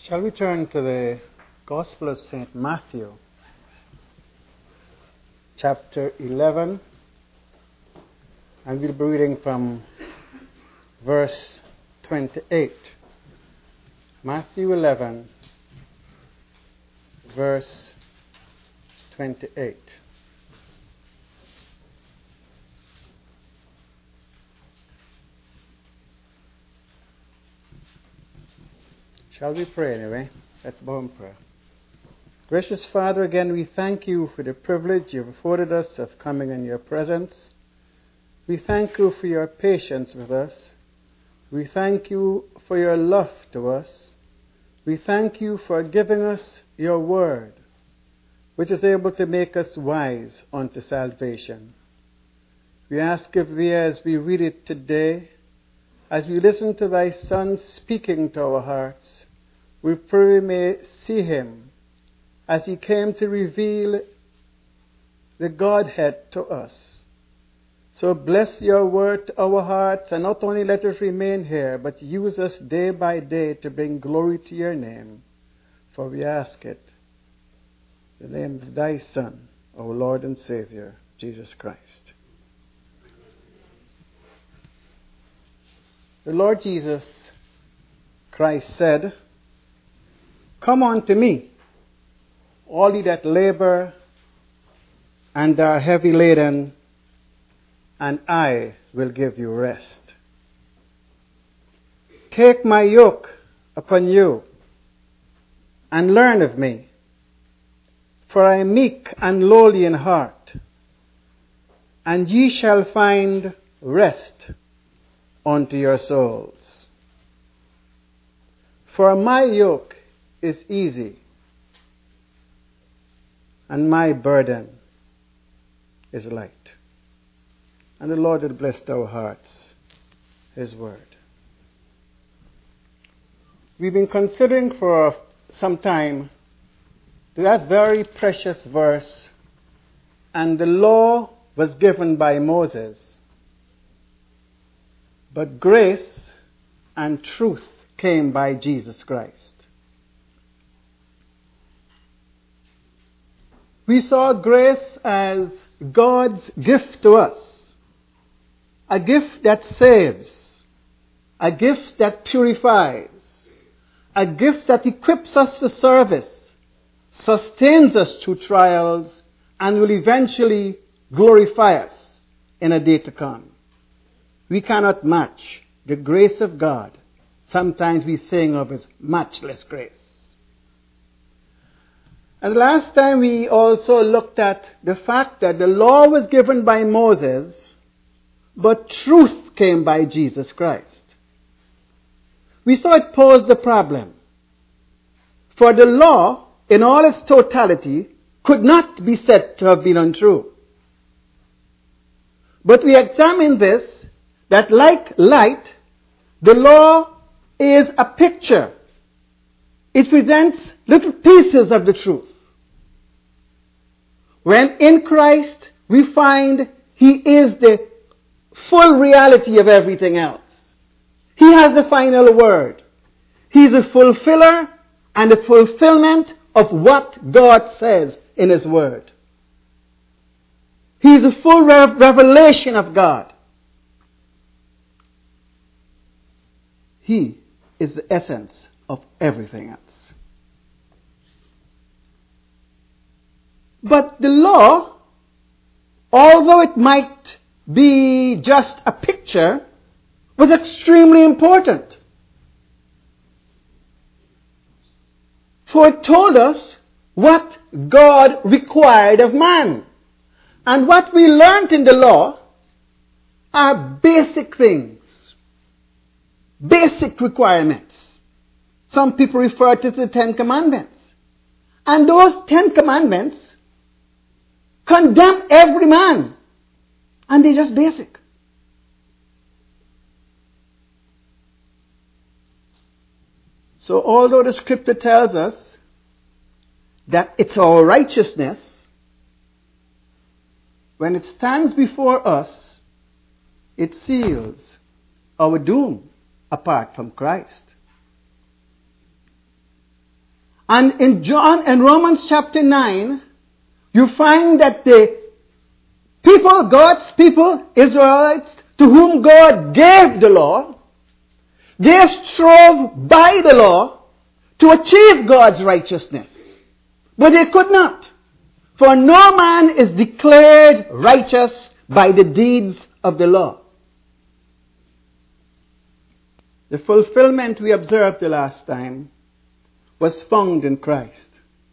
Shall we turn to the Gospel of St. Matthew, chapter 11, and we'll be reading from verse 28. Matthew 11, verse 28. Shall we pray anyway? Let's bow in prayer. Gracious Father, again we thank you for the privilege you've afforded us of coming in your presence. We thank you for your patience with us. We thank you for your love to us. We thank you for giving us your word, which is able to make us wise unto salvation. We ask of thee as we read it today, as we listen to thy Son speaking to our hearts, we pray we may see him as he came to reveal the Godhead to us. So bless your word to our hearts, and not only let us remain here, but use us day by day to bring glory to your name. For we ask it in the name of thy Son, our Lord and Savior, Jesus Christ. The Lord Jesus Christ said, "Come unto me, all ye that labor and are heavy laden, and I will give you rest. Take my yoke upon you, and learn of me, for I am meek and lowly in heart, and ye shall find rest unto your souls. For my yoke is easy, and my burden is light." And the Lord will bless our hearts, his word. We've been considering for some time that very precious verse, "And the law was given by Moses, but grace and truth came by Jesus Christ." We saw grace as God's gift to us, a gift that saves, a gift that purifies, a gift that equips us for service, sustains us through trials, and will eventually glorify us in a day to come. We cannot match the grace of God. Sometimes we sing of his matchless grace. And last time we also looked at the fact that the law was given by Moses, but truth came by Jesus Christ. We saw it posed the problem. For the law, in all its totality, could not be said to have been untrue. But we examined this, that like light, the law is a picture. It presents little pieces of the truth. When in Christ we find he is the full reality of everything else. He has the final word. He's a fulfiller and a fulfillment of what God says in his word. He's a full revelation of God. He is the essence of everything else. But the law, although it might be just a picture, was extremely important. For it told us what God required of man. And what we learned in the law are basic things, basic requirements. Some people refer to the 10 Commandments. And those 10 Commandments condemn every man. And they're just basic. So although the scripture tells us that it's our righteousness, when it stands before us, it seals our doom apart from Christ. And in Romans chapter 9, you find that the people, God's people, Israelites, to whom God gave the law, they strove by the law to achieve God's righteousness. But they could not. For no man is declared righteous by the deeds of the law. The fulfillment we observed the last time was found in Christ.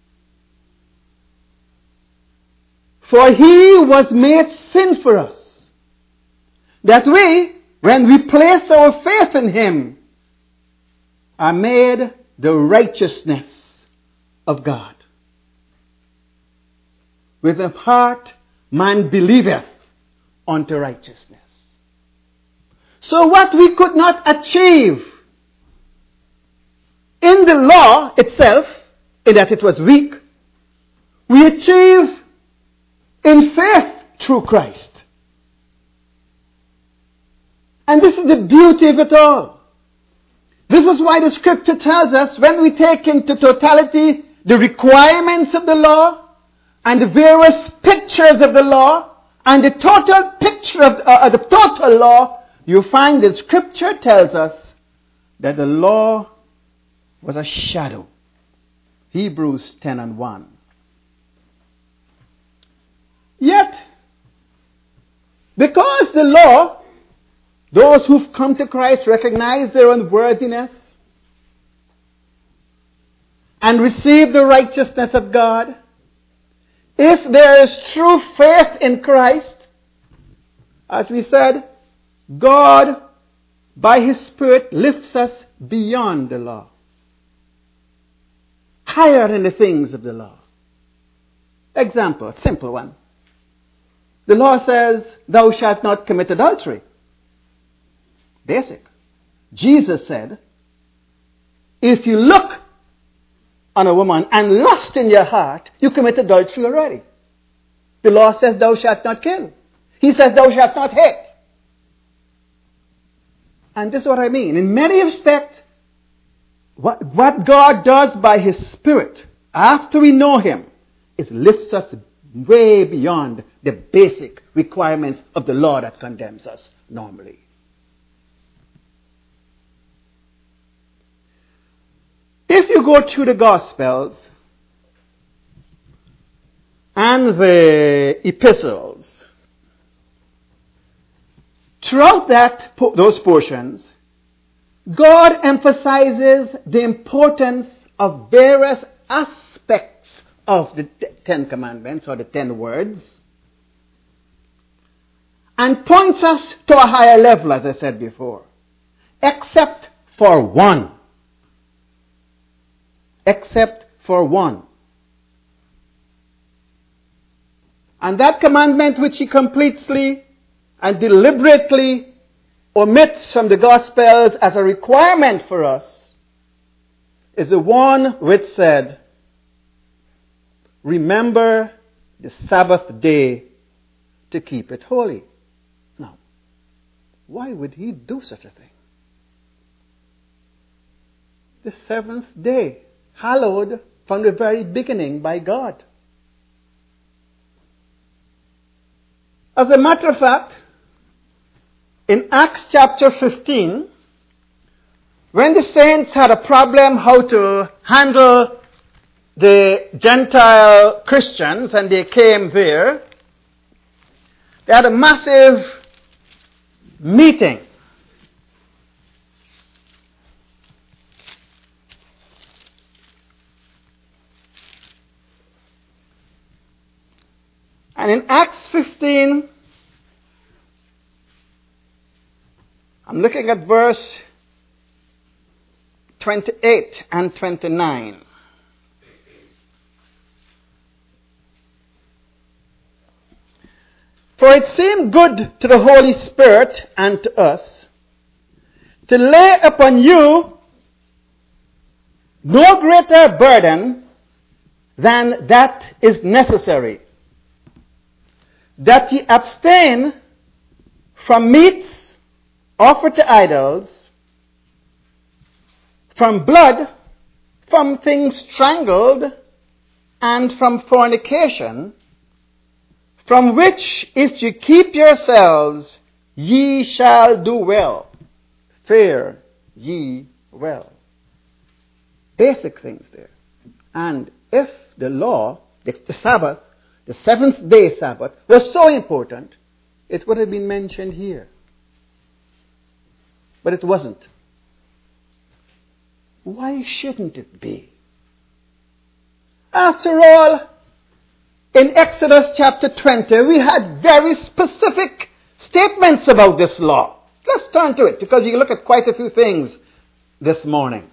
For he was made sin for us, that we, when we place our faith in him, are made the righteousness of God. With the heart man believeth unto righteousness. So what we could not achieve in the law itself, in that it was weak, we achieve in faith through Christ. And this is the beauty of it all. This is why the scripture tells us, when we take into totality the requirements of the law and the various pictures of the law and the total picture of the total law, you find that scripture tells us that the law was a shadow. Hebrews 10:1. Yet, because the law, those who've come to Christ recognize their unworthiness and receive the righteousness of God, if there is true faith in Christ, as we said, God, by his Spirit, lifts us beyond the law, higher than the things of the law. Example, a simple one. The law says, thou shalt not commit adultery. Basic. Jesus said, if you look on a woman and lust in your heart, you commit adultery already. The law says, thou shalt not kill. He says, thou shalt not hate. And this is what I mean. In many respects, what God does by his Spirit, after we know him, is lifts us way beyond the basic requirements of the law that condemns us normally. If you go through the Gospels and the epistles, throughout those portions, God emphasizes the importance of various aspects of the Ten Commandments or the 10 words and points us to a higher level, as I said before, except for one. Except for one. And that commandment which he completely and deliberately omits from the Gospels as a requirement for us is the one which said, remember the Sabbath day to keep it holy. Now, why would he do such a thing? The seventh day, hallowed from the very beginning by God. As a matter of fact, in Acts chapter 15, when the saints had a problem how to handle the Gentile Christians and they came there, they had a massive meeting. And in Acts 15, I'm looking at verse 28 and 29. For it seemed good to the Holy Spirit and to us to lay upon you no greater burden than that is necessary, that ye abstain from meats offered to idols, from blood, from things strangled, and from fornication, from which if you keep yourselves, ye shall do well. Fare ye well. Basic things there. And if the law, the Sabbath, the seventh day Sabbath, was so important, it would have been mentioned here. But it wasn't. Why shouldn't it be? After all, in Exodus chapter 20, we had very specific statements about this law. Let's turn to it, because you can look at quite a few things this morning.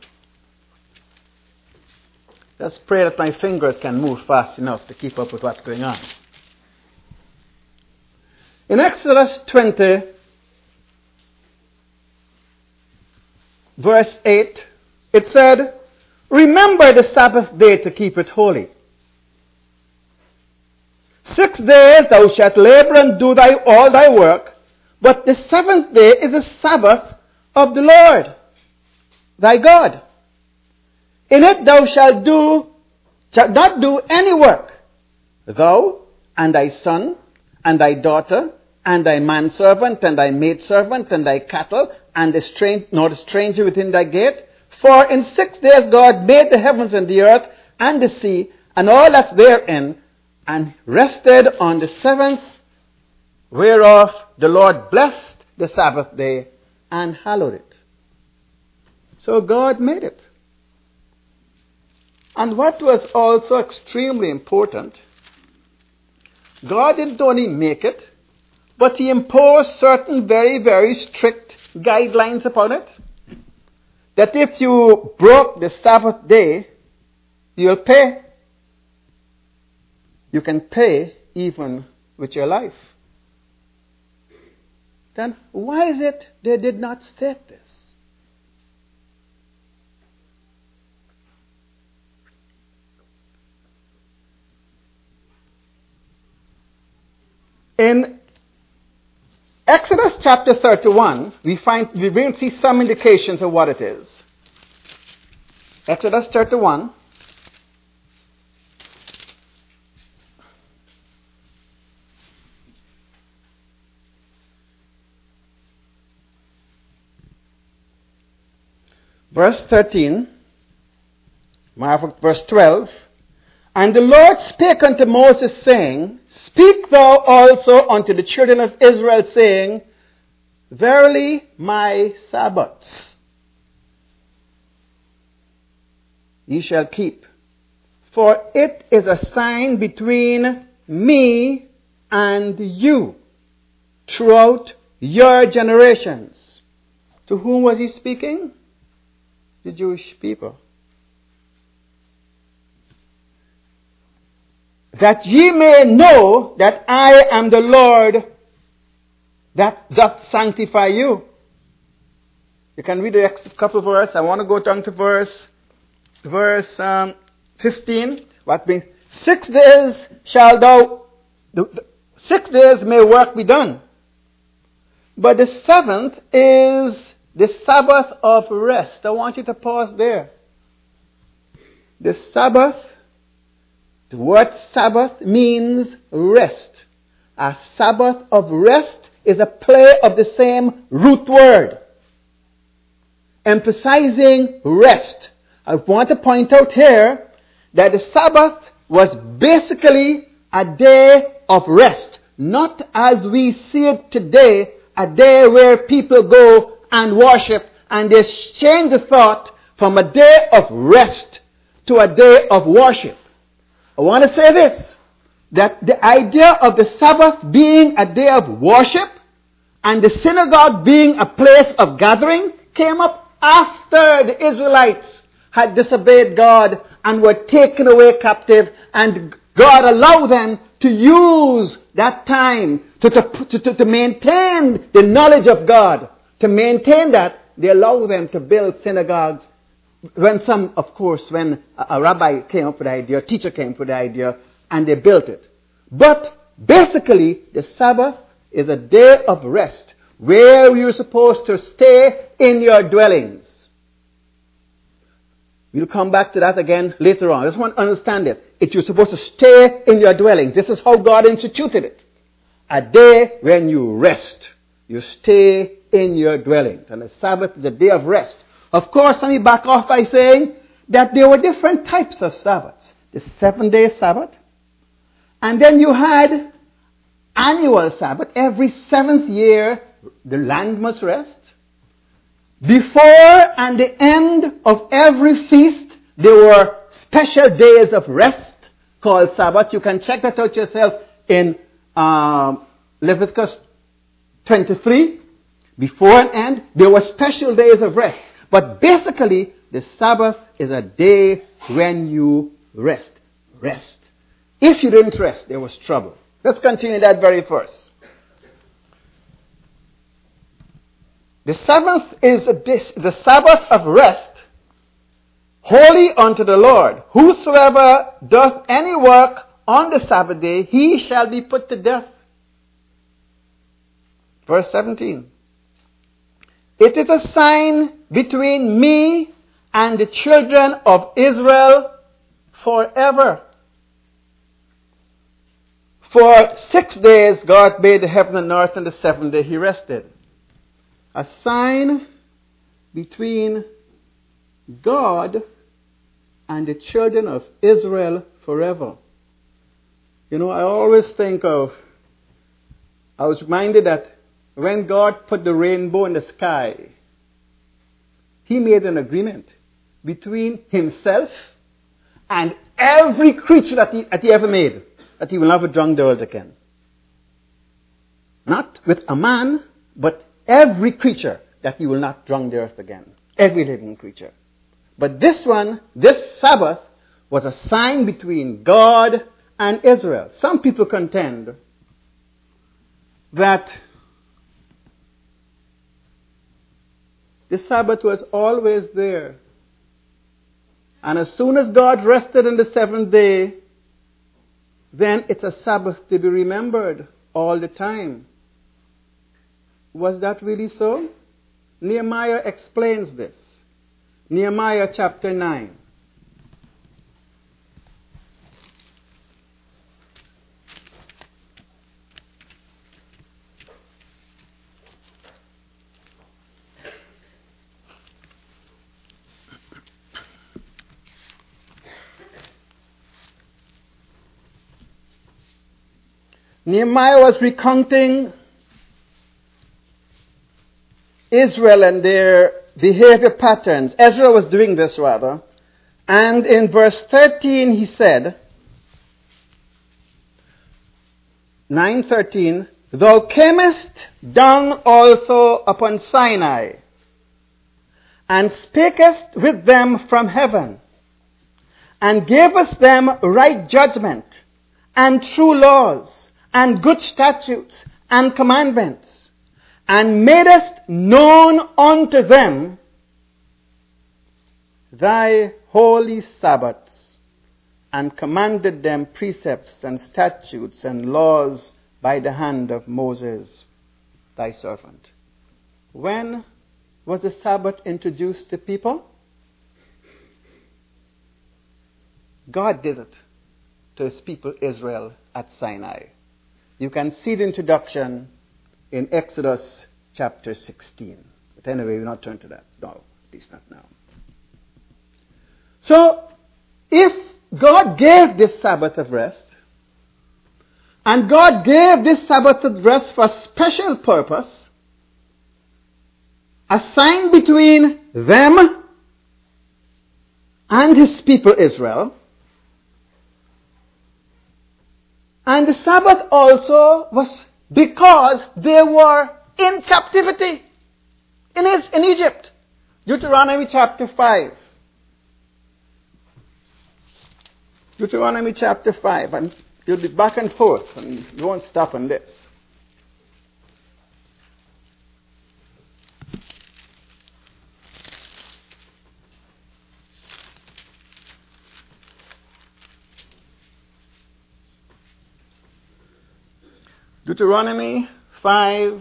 Let's pray that my fingers can move fast enough to keep up with what's going on. In Exodus 20, verse 8, it said, "Remember the Sabbath day to keep it holy. 6 days thou shalt labor and do all thy work, but the seventh day is the Sabbath of the Lord thy God. In it thou shalt not do any work, thou and thy son and thy daughter and thy manservant and thy maidservant and thy cattle and nor the stranger within thy gate. For in 6 days God made the heavens and the earth and the sea and all that's therein, and rested on the seventh, whereof the Lord blessed the Sabbath day and hallowed it." So God made it. And what was also extremely important, God didn't only make it, but He imposed certain very, very strict guidelines upon it. That if you broke the Sabbath day, you'll pay. You can pay even with your life. Then why is it they did not state this? In Exodus chapter 31, we will see some indications of what it is. Exodus 31. Verse 13, verse 12, "And the Lord spake unto Moses, saying, Speak thou also unto the children of Israel, saying, Verily my Sabbaths ye shall keep, for it is a sign between me and you throughout your generations." To whom was he speaking? The Jewish people. "That ye may know that I am the Lord that doth sanctify you." You can read the next couple of verses. I want to go down to verse 15. What means 6 days shall 6 days may work be done, but the seventh is the Sabbath of rest. I want you to pause there. The Sabbath. The word Sabbath means rest. A Sabbath of rest is a play of the same root word, emphasizing rest. I want to point out here that the Sabbath was basically a day of rest, not as we see it today, a day where people go and worship and they change the thought from a day of rest to a day of worship. I want to say this, that the idea of the Sabbath being a day of worship and the synagogue being a place of gathering came up after the Israelites had disobeyed God and were taken away captive, and God allowed them to use that time to maintain the knowledge of God. To maintain that, they allowed them to build synagogues. When a rabbi came up with the idea, a teacher came up with the idea, and they built it. But basically, the Sabbath is a day of rest where you're supposed to stay in your dwellings. We'll come back to that again later on. I just want to understand it. You're supposed to stay in your dwelling. This is how God instituted it. A day when you rest. You stay in your dwellings. And the Sabbath is a day of rest. Of course, let me back off by saying that there were different types of Sabbaths. The 7-day Sabbath. And then you had annual Sabbath. Every 7th year, the land must rest. Before and the end of every feast, there were special days of rest called Sabbath. You can check that out yourself in Leviticus 23. Before and end, there were special days of rest. But basically, the Sabbath is a day when you rest. Rest. If you didn't rest, there was trouble. Let's continue that very first. The seventh is the Sabbath of rest, holy unto the Lord. Whosoever doth any work on the Sabbath day, he shall be put to death. Verse 17. It is a sign between me and the children of Israel forever. For 6 days God made the heaven and earth, and the 7th day he rested. A sign between God and the children of Israel forever. You know, I always I was reminded that when God put the rainbow in the sky, he made an agreement between himself and every creature that he ever made, that he will never drown the earth again. Not with a man, but every creature that he will not drown the earth again. Every living creature. But this Sabbath, was a sign between God and Israel. Some people contend that the Sabbath was always there. And as soon as God rested on the 7th day, then it's a Sabbath to be remembered all the time. Was that really so? Nehemiah explains this. Nehemiah chapter 9. Nehemiah was recounting Israel and their behavior patterns. Ezra was doing this rather. And in verse 13 he said, 9:13, Thou camest down also upon Sinai, and spakest with them from heaven, and gavest them right judgment, and true laws, and good statutes, and commandments, and madest known unto them thy holy Sabbaths, and commanded them precepts and statutes and laws by the hand of Moses, thy servant. When was the Sabbath introduced to people? God did it to his people Israel at Sinai. You can see the introduction in Exodus chapter 16. But anyway, we'll not turn to that. No, at least not now. So, if God gave this Sabbath of rest, and God gave this Sabbath of rest for a special purpose, a sign between them and his people Israel, and the Sabbath also was because they were in captivity in Egypt. Deuteronomy chapter 5. Deuteronomy chapter 5. And you'll be back and forth, and you won't stop on this. Deuteronomy 5,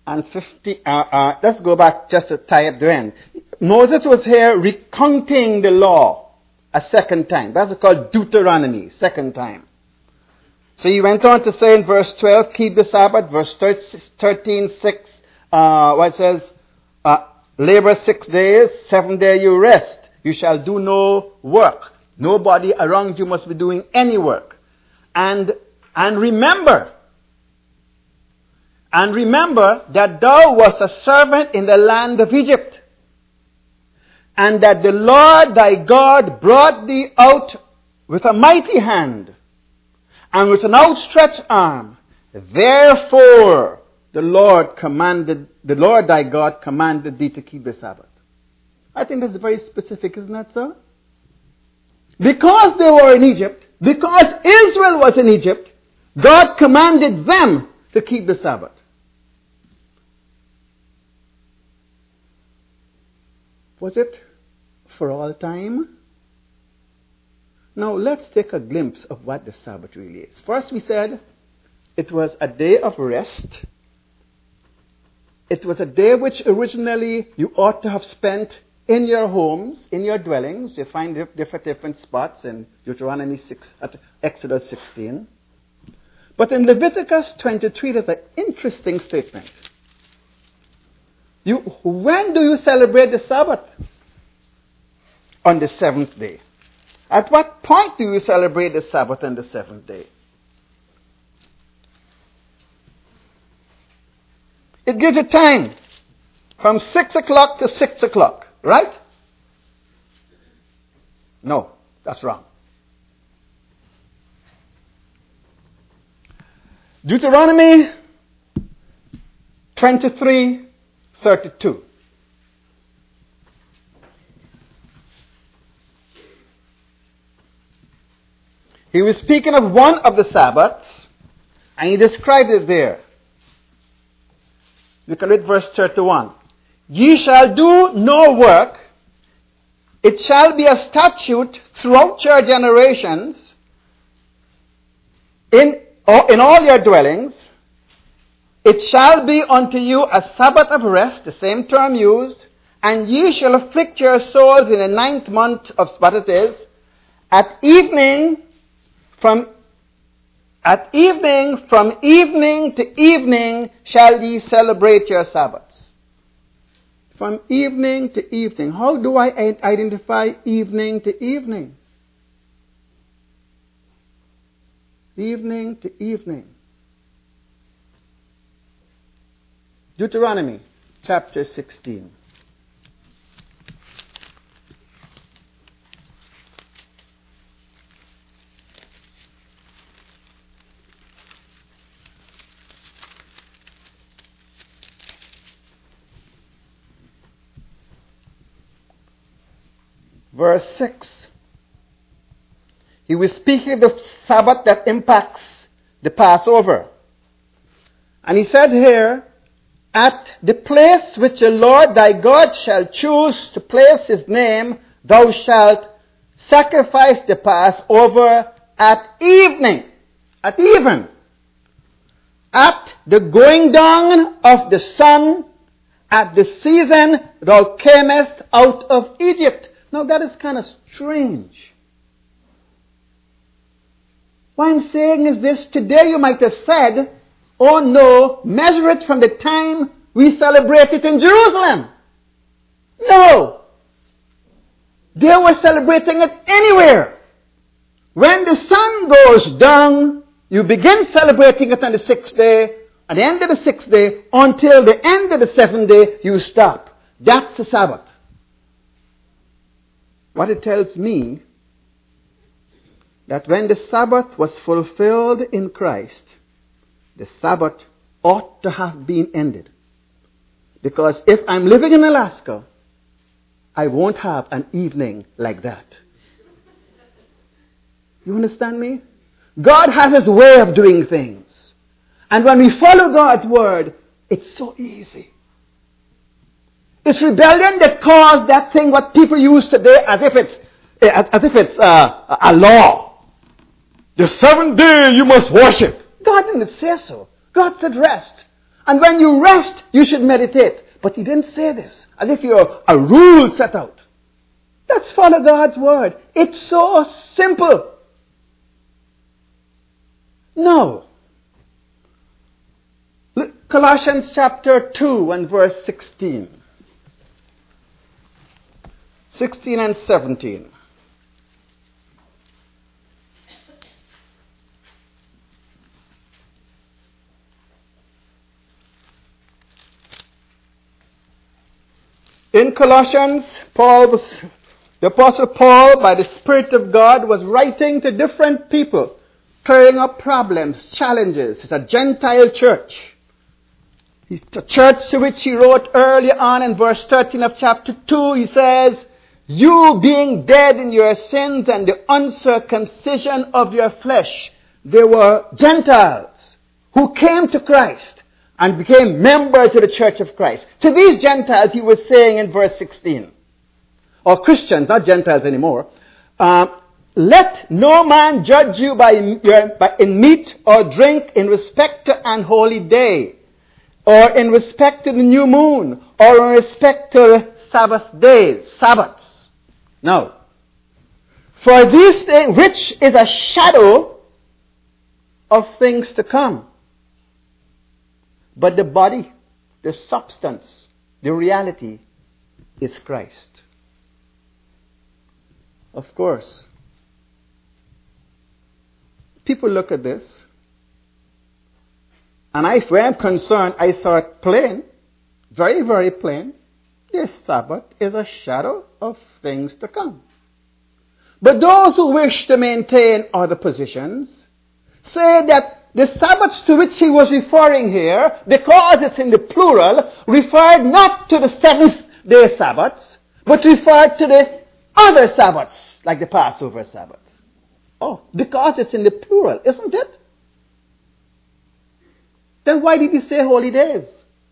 and 50. Let's go back just to tie up the end. Moses was here recounting the law a second time. That's called Deuteronomy, second time. So he went on to say in verse 12, keep the Sabbath. Verse 13, 6, what it says, labor 6 days, 7th day you rest. You shall do no work. Nobody around you must be doing any work. And remember that thou wast a servant in the land of Egypt, and that the Lord thy God brought thee out with a mighty hand and with an outstretched arm. Therefore the Lord thy God commanded thee to keep the Sabbath. I think that's very specific, isn't that so? Because they were in Egypt, because Israel was in Egypt, God commanded them to keep the Sabbath. Was it for all time? Now let's take a glimpse of what the Sabbath really is. First we said it was a day of rest. It was a day which originally you ought to have spent in your homes, in your dwellings. You find different spots in Deuteronomy 6, Exodus 16. But in Leviticus 23, there's an interesting statement. When do you celebrate the Sabbath? On the 7th day. At what point do you celebrate the Sabbath on the 7th day? It gives you time from 6 o'clock to 6 o'clock, right? No, that's wrong. Deuteronomy 23:32. He was speaking of one of the Sabbaths, and he described it there. You can read verse 31. Ye shall do no work. It shall be a statute throughout your generations in all your dwellings. It shall be unto you a Sabbath of rest, the same term used, and ye shall afflict your souls in the 9th month of what it is. At evening, from evening to evening shall ye celebrate your Sabbaths. From evening to evening. How do I identify evening to evening? Evening to evening. Deuteronomy chapter 16. Verse 6. He was speaking of the Sabbath that impacts the Passover. And he said here, at the place which the Lord thy God shall choose to place his name, thou shalt sacrifice the Passover at evening. At even. At the going down of the sun, at the season thou camest out of Egypt. Now that is kind of strange. What I'm saying is this, today you might have said, oh no, measure it from the time we celebrate it in Jerusalem. No. They were celebrating it anywhere. When the sun goes down, you begin celebrating it on the 6th day, at the end of the 6th day, until the end of the 7th day, you stop. That's the Sabbath. What it tells me, that when the Sabbath was fulfilled in Christ, the Sabbath ought to have been ended. Because if I'm living in Alaska, I won't have an evening like that. You understand me? God has his way of doing things. And when we follow God's word, it's so easy. It's rebellion that caused that thing what people use today as if it's a law. The 7th day you must worship. God didn't say so. God said rest. And when you rest, you should meditate. But he didn't say this as if you're a rule set out. Let's follow God's word. It's so simple. No. Colossians chapter 2 and verse 16. 16 and 17. In Colossians, the Apostle Paul, by the Spirit of God, was writing to different people, clearing up problems, challenges. It's a Gentile church. It's a church to which he wrote early on in verse 13 of chapter 2, he says, you being dead in your sins and the uncircumcision of your flesh. They were Gentiles who came to Christ and became members of the church of Christ. To these Gentiles, he was saying in verse 16, or Christians, not Gentiles anymore, let no man judge you in meat or drink in respect to an holy day, or in respect to the new moon, or in respect to Sabbath days, Sabbaths. No. For these things, which is a shadow of things to come. But the body, the substance, the reality is Christ. Of course, people look at this, and where I'm concerned, I saw it plain, very, very plain. This Sabbath is a shadow of things to come. But those who wish to maintain other positions say that the Sabbaths to which he was referring here, because it's in the plural, referred not to the seventh day Sabbaths, but referred to the other Sabbaths, like the Passover Sabbath. Oh, because it's in the plural, isn't it? Then why did he say holy days?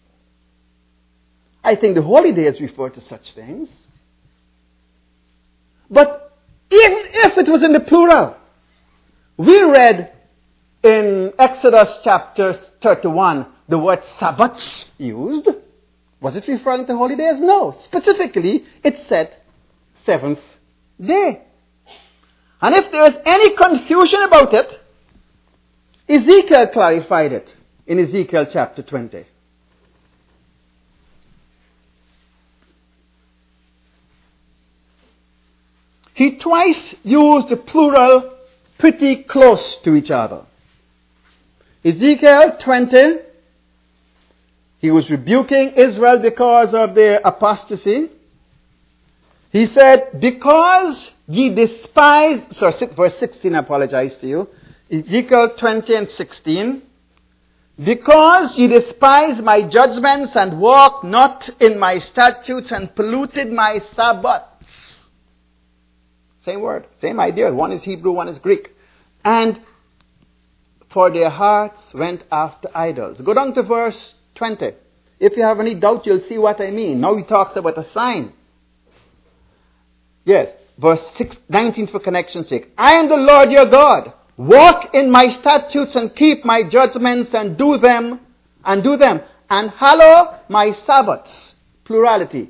I think the holy days refer to such things. But even if it was in the plural, we read in Exodus chapter 31 the word Sabbaths used. Was it referring to holy days? No. Specifically, it said seventh day. And if there is any confusion about it, Ezekiel clarified it in Ezekiel chapter 20. He twice used the plural pretty close to each other. Ezekiel 20, he was rebuking Israel because of their apostasy. He said, because ye despise, verse 16, I apologize to you. Ezekiel 20 and 16. Because ye despise my judgments and walk not in my statutes and polluted my Sabbaths. Same word, same idea. One is Hebrew, one is Greek. And for their hearts went after idols. Go down to verse 20. If you have any doubt, you'll see what I mean. Now he talks about a sign. Yes, verse 19 for connection's sake. I am the Lord your God. Walk in my statutes and keep my judgments and do them. And hallow my Sabbaths. Plurality.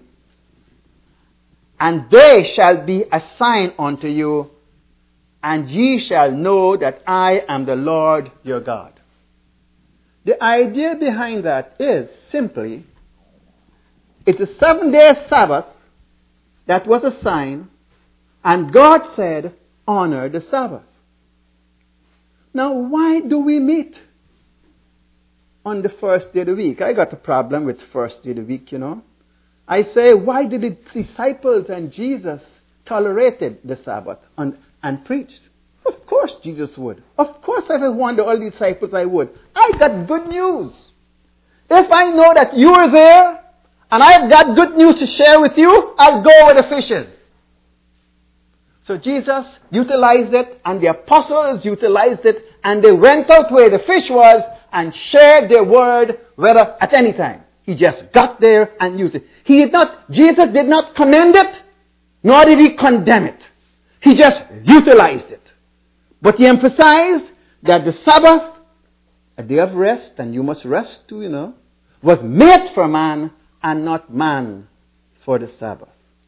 And they shall be a sign unto you, and ye shall know that I am the Lord your God. The idea behind that is simply, it's a 7-day Sabbath that was a sign, and God said, honor the Sabbath. Now, why do we meet on the first day of the week? I got a problem with first day of the week, you know. I say, why did the disciples and Jesus tolerated the Sabbath and preached? Of course Jesus would. Of course if I wanted all the disciples I would. I got good news. If I know that you are there and I've got good news to share with you, I'll go with the fishes. So Jesus utilized it and the apostles utilized it and they went out where the fish was and shared their word whether at any time. He just got there and used it. Jesus did not commend it, nor did he condemn it. He just utilized it. But he emphasized that the Sabbath, a day of rest, and you must rest too, you know. was made for man and not man for the Sabbath.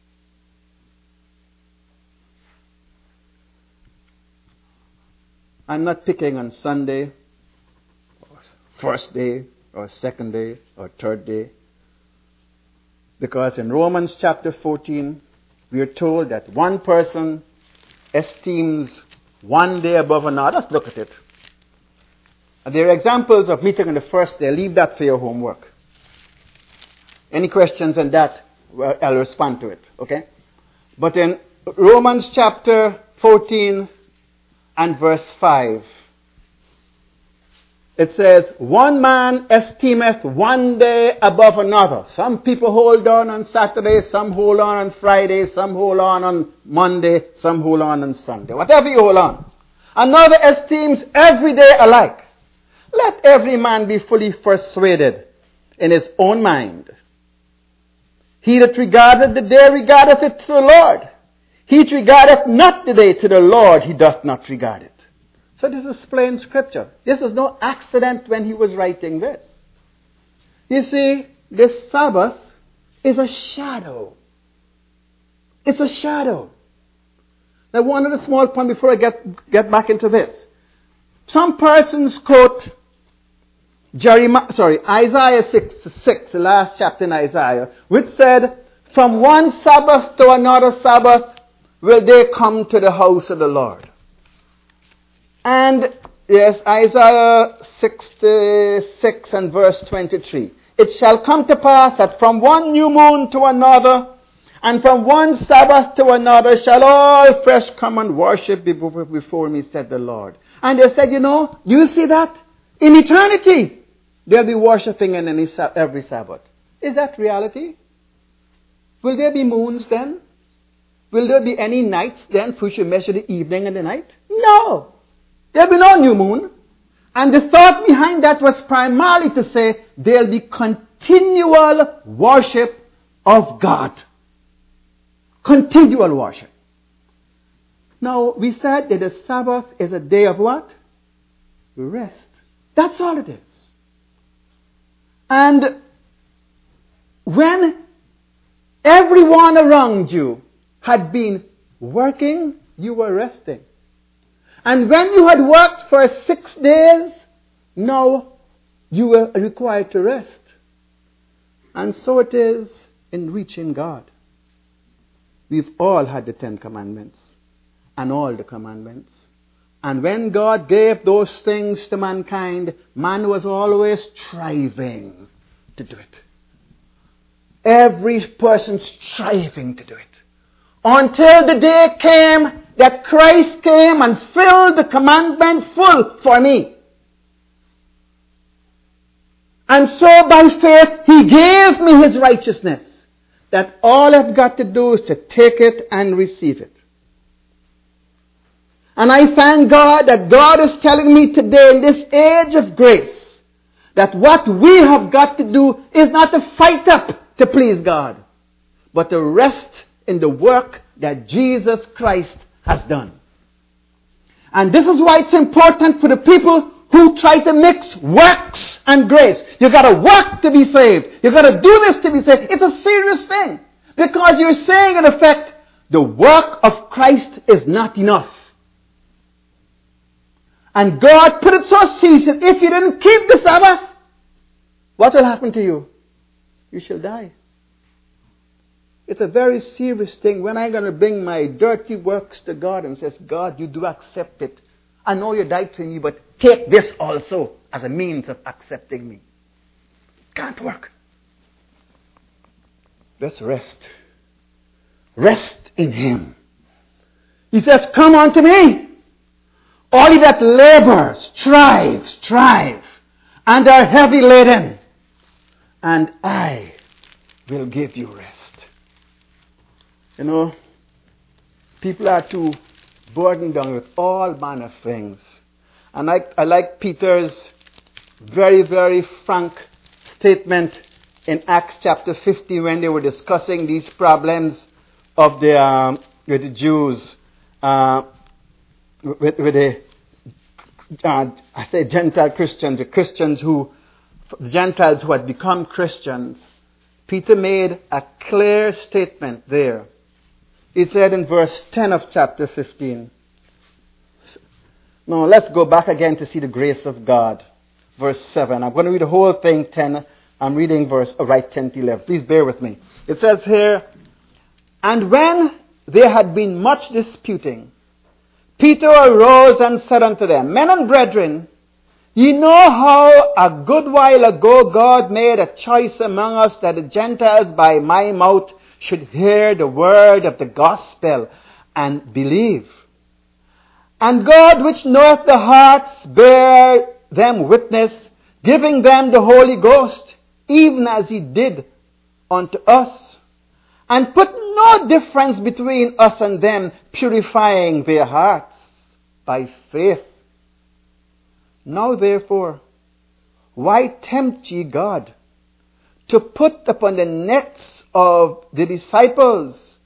I'm not picking on Sunday, or first day, or second day, or third day. Because in Romans chapter 14, we are told that one person esteems one day above another. Let's look at it. And there are examples of meeting on the first day. Leave that for your homework. Any questions on that? Well, I'll respond to it. Okay? But in Romans chapter 14 and verse 5, it says, one man esteemeth one day above another. Some people hold on Saturday, some hold on Friday, some hold on Monday, some hold on Sunday. Whatever you hold on. Another esteems every day alike. Let every man be fully persuaded in his own mind. He that regardeth the day regardeth it to the Lord. He that regardeth not the day to the Lord, he doth not regard it. So this is plain scripture. This is no accident when he was writing this. You see, this Sabbath is a shadow. It's a shadow. Now, one other small point before I get back into this. Some persons quote Isaiah 6, the last chapter in Isaiah, which said, from one Sabbath to another Sabbath will they come to the house of the Lord. And yes, Isaiah 66 and verse 23. It shall come to pass that from one new moon to another, and from one Sabbath to another, shall all flesh come and worship before me, said the Lord. And they said, you see that? In eternity, they'll be worshiping in every Sabbath. Is that reality? Will there be moons then? Will there be any nights then for which you measure the evening and the night? No. There'll be no new moon. And the thought behind that was primarily to say there'll be continual worship of God. Continual worship. Now, we said that the Sabbath is a day of what? Rest. That's all it is. And when everyone around you had been working, you were resting. And when you had worked for 6 days, now you were required to rest. And so it is in reaching God. We've all had the 10 commandments and all the commandments. And when God gave those things to mankind, man was always striving to do it. Every person striving to do it. Until the day came that Christ came and filled the commandment full for me. And so by faith, He gave me His righteousness. That all I've got to do is to take it and receive it. And I thank God that God is telling me today in this age of grace that what we have got to do is not to fight up to please God, but to rest in the work that Jesus Christ has done. And this is why it's important for the people who try to mix works and grace. You got to work to be saved. You got to do this to be saved. It's a serious thing. Because you're saying, in effect, the work of Christ is not enough. And God put it so seriously, if you didn't keep the Sabbath, what will happen to you? You shall die. It's a very serious thing. When I'm going to bring my dirty works to God and says, God, you do accept it. I know you died for me, but take this also as a means of accepting me. Can't work. Let's rest. Rest in Him. He says, come unto me. All ye that labor, strive, and are heavy laden, and I will give you rest. You know, people are too burdened down with all manner of things. And I like Peter's very, very frank statement in Acts chapter 50 when they were discussing these problems of with the Jews, with the I say Gentile Christians, the Christians who the Gentiles who had become Christians, Peter made a clear statement there. He said in verse 10 of chapter 15. Now let's go back again to see the grace of God. Verse 7. I'm going to read the whole thing, 10. I'm reading right 10 to 11. Please bear with me. It says here, "And when there had been much disputing, Peter arose and said unto them, Men and brethren, ye know how a good while ago God made a choice among us that the Gentiles by my mouth should hear the word of the gospel and believe. And God, which knoweth the hearts, bear them witness, giving them the Holy Ghost, even as he did unto us, and put no difference between us and them, purifying their hearts by faith. Now therefore, why tempt ye God to put upon the necks of the disciples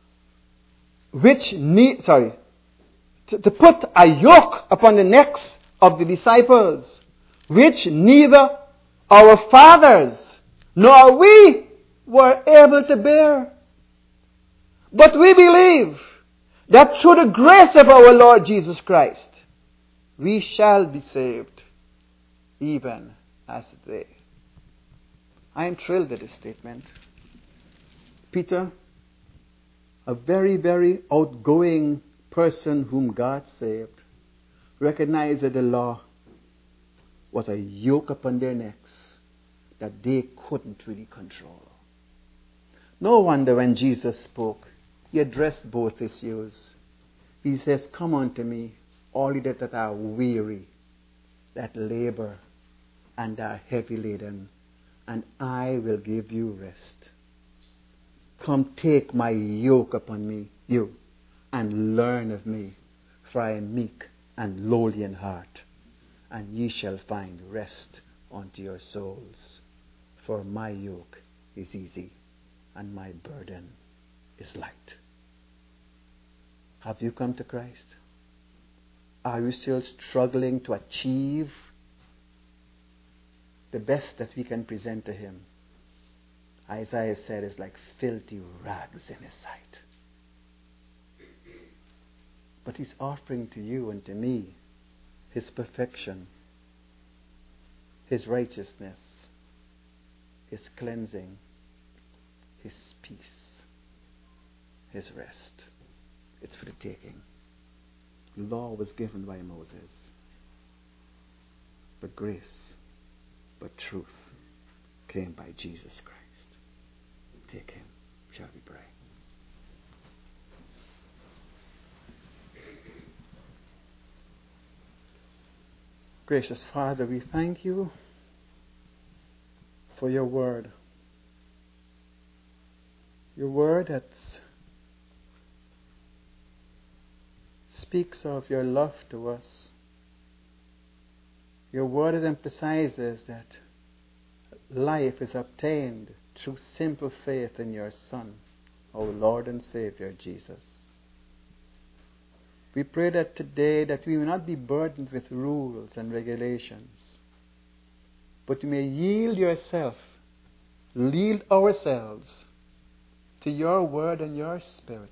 to put a yoke upon the necks of the disciples, which neither our fathers nor we were able to bear? But we believe that through the grace of our Lord Jesus Christ, we shall be saved, even as they." I am thrilled at this statement. Peter, a very, very outgoing person whom God saved, recognized that the law was a yoke upon their necks that they couldn't really control. No wonder when Jesus spoke, he addressed both issues. He says, "Come unto me, all ye that are weary, that labor, and are heavy laden, and I will give you rest. Come take my yoke upon me, you, and learn of me, for I am meek and lowly in heart, and ye shall find rest unto your souls. For my yoke is easy, and my burden is light." Have you come to Christ? Are you still struggling to achieve the best that we can present to him? Isaiah said it's like filthy rags in his sight. But he's offering to you and to me his perfection, his righteousness, his cleansing, his peace, his rest. It's for the taking. The law was given by Moses, but grace, but truth came by Jesus Christ. Take him, shall we pray. Gracious Father, we thank you for your word. Your word that speaks of your love to us. Your word that emphasizes that life is obtained through simple faith in your Son, our Lord and Savior, Jesus. We pray that today that we will not be burdened with rules and regulations, but we may yield ourselves to your word and your spirit,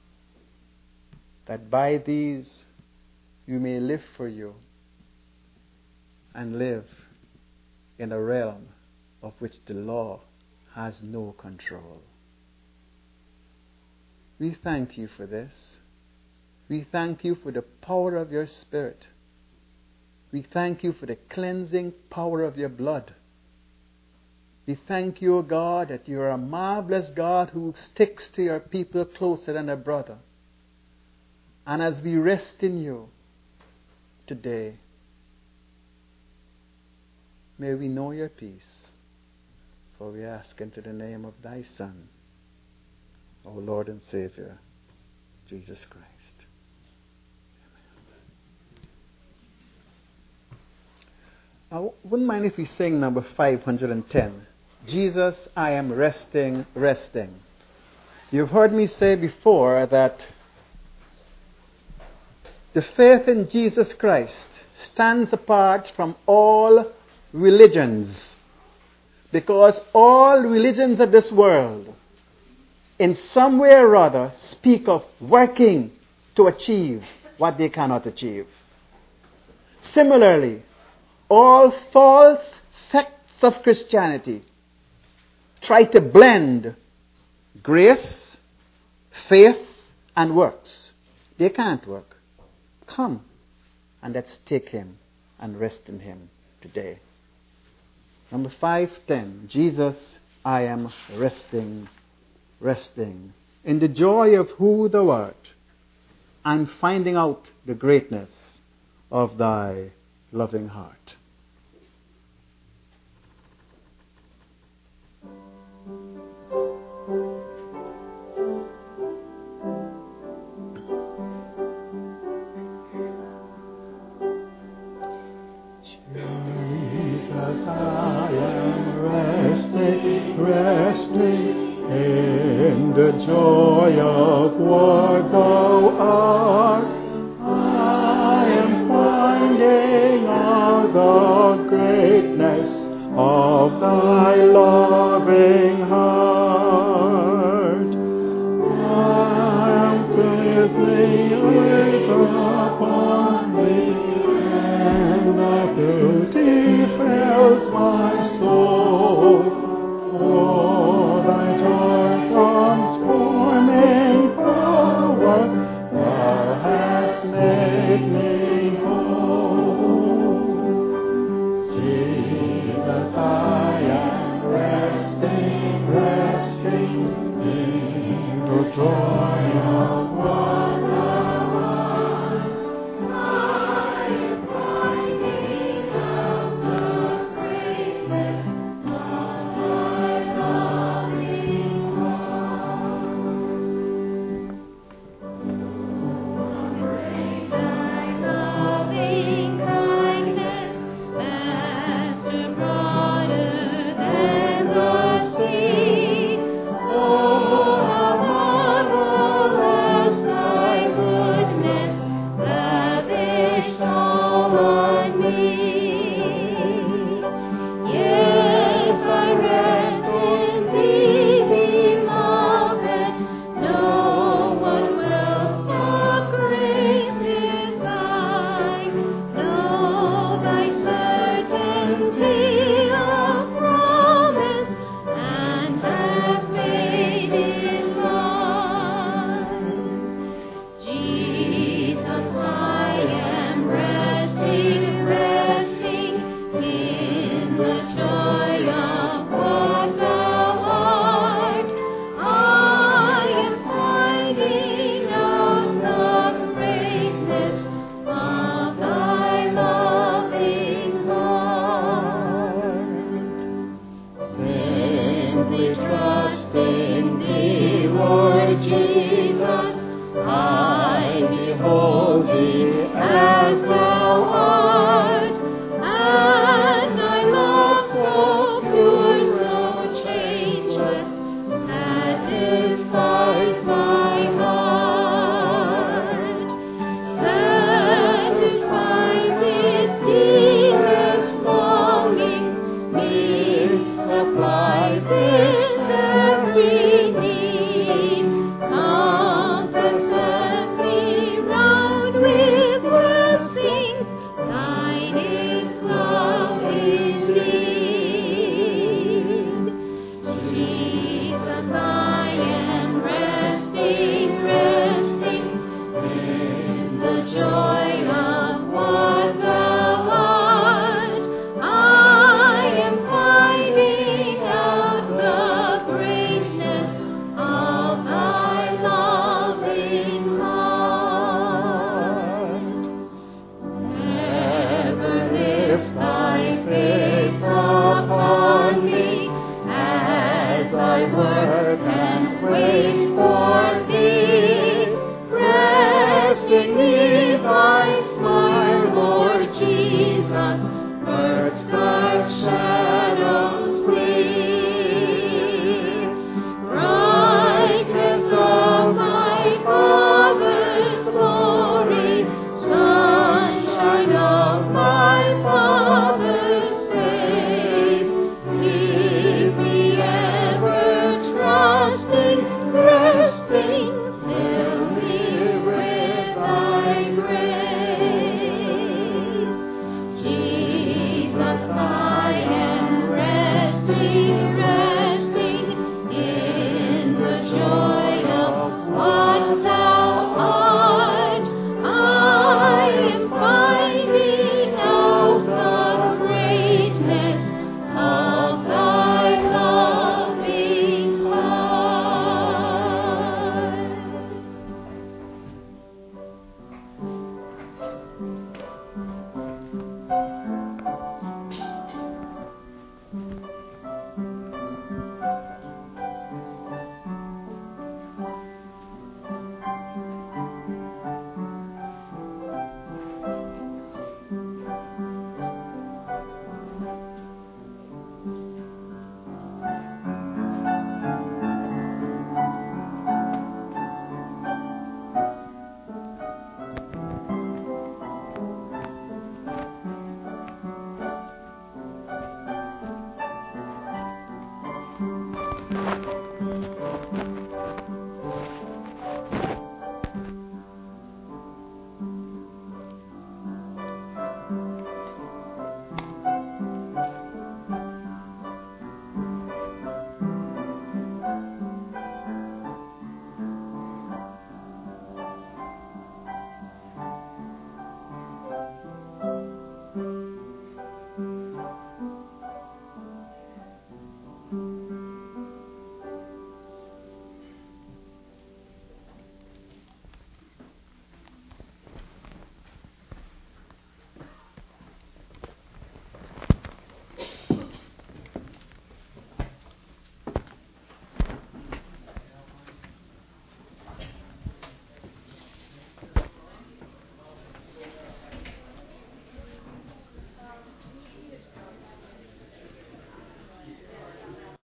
that by these you may live for you and live in a realm of which the law has no control. We thank you for this. We thank you for the power of your Spirit. We thank you for the cleansing power of your blood. We thank you, O God, that you are a marvelous God who sticks to your people closer than a brother. And as we rest in you today, may we know your peace. For we ask into the name of thy Son, our Lord and Savior, Jesus Christ. I wouldn't mind if we sing number 510. Jesus, I am resting, resting. You've heard me say before that the faith in Jesus Christ stands apart from all religions Because all religions of this world, in some way or other, speak of working to achieve what they cannot achieve. Similarly, all false sects of Christianity try to blend grace, faith, and works. They can't work. Come and let's take him and rest in him today. Number 5:10. Jesus, I am resting in the joy of who thou art, and finding out the greatness of thy loving heart.